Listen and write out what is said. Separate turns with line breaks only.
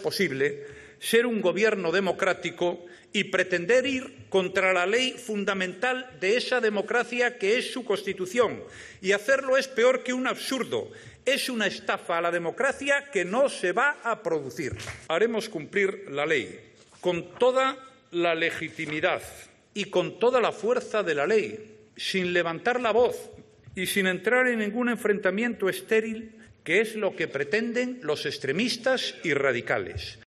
posible ser un gobierno democrático y pretender ir contra la ley fundamental de esa democracia que es su Constitución. Y hacerlo es peor que un absurdo. Es una estafa a la democracia que no se va a producir. Haremos cumplir la ley con toda la legitimidad y con toda la fuerza de la ley, sin levantar la voz y sin entrar en ningún enfrentamiento estéril, que es lo que pretenden los extremistas y radicales.